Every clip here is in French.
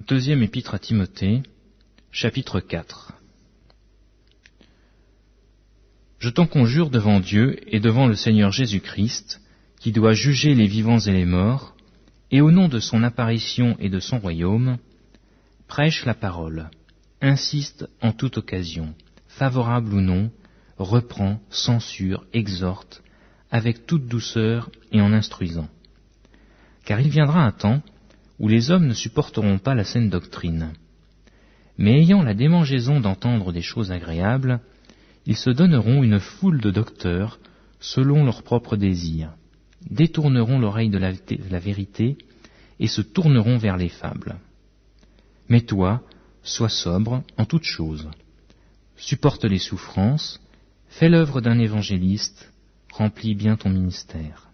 Deuxième épître à Timothée, chapitre 4. Je t'en conjure devant Dieu et devant le Seigneur Jésus-Christ, qui doit juger les vivants et les morts, et au nom de son apparition et de son royaume, prêche la parole, insiste en toute occasion, favorable ou non, reprend, censure, exhorte, avec toute douceur et en instruisant. Car il viendra un temps où les hommes ne supporteront pas la saine doctrine. Mais ayant la démangeaison d'entendre des choses agréables, ils se donneront une foule de docteurs selon leurs propres désirs, détourneront l'oreille de la vérité et se tourneront vers les fables. Mais toi, sois sobre en toutes choses, supporte les souffrances, fais l'œuvre d'un évangéliste, remplis bien ton ministère.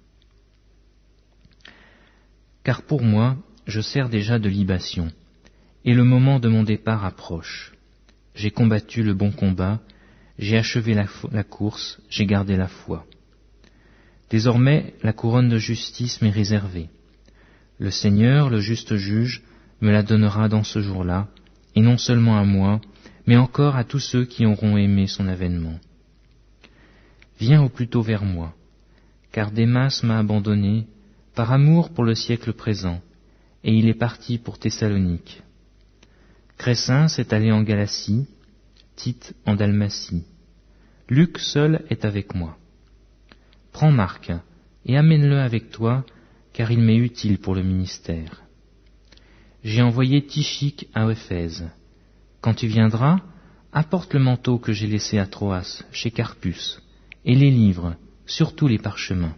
Car pour moi, je sers déjà de libation, et le moment de mon départ approche. J'ai combattu le bon combat, j'ai achevé la course, j'ai gardé la foi. Désormais, la couronne de justice m'est réservée. Le Seigneur, le juste juge, me la donnera dans ce jour-là, et non seulement à moi, mais encore à tous ceux qui auront aimé son avènement. Viens au plus tôt vers moi, car Démas m'a abandonné, par amour pour le siècle présent, et il est parti pour Thessalonique. Crescens est allé en Galatie, Tite en Dalmatie. Luc seul est avec moi. Prends Marc, et amène-le avec toi, car il m'est utile pour le ministère. J'ai envoyé Tychique à Éphèse. Quand tu viendras, apporte le manteau que j'ai laissé à Troas, chez Carpus, et les livres, surtout les parchemins.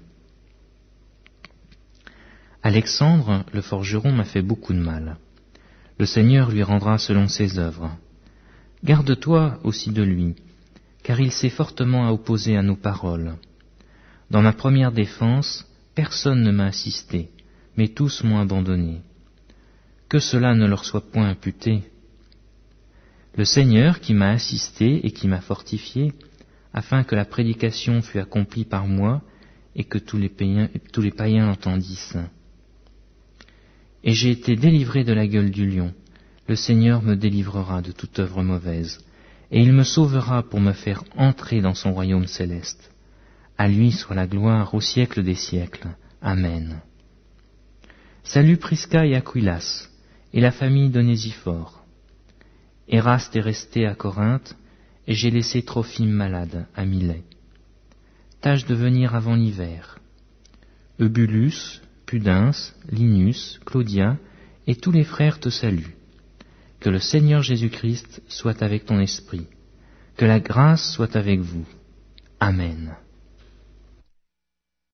Alexandre, le forgeron, m'a fait beaucoup de mal. Le Seigneur lui rendra selon ses œuvres. Garde-toi aussi de lui, car il s'est fortement opposé à nos paroles. Dans ma première défense, personne ne m'a assisté, mais tous m'ont abandonné. Que cela ne leur soit point imputé. Le Seigneur qui m'a assisté et qui m'a fortifié, afin que la prédication fût accomplie par moi et que tous les païens l'entendissent. Et j'ai été délivré de la gueule du lion. Le Seigneur me délivrera de toute œuvre mauvaise, et il me sauvera pour me faire entrer dans son royaume céleste. À lui soit la gloire au siècle des siècles. Amen. Salut Prisca et Aquilas, et la famille d'Onésiphore. Éraste est resté à Corinthe, et j'ai laissé Trophime malade à Milet. Tâche de venir avant l'hiver. Eubulus, Pudens, Linus, Claudia, et tous les frères te saluent. Que le Seigneur Jésus-Christ soit avec ton esprit. Que la grâce soit avec vous. Amen.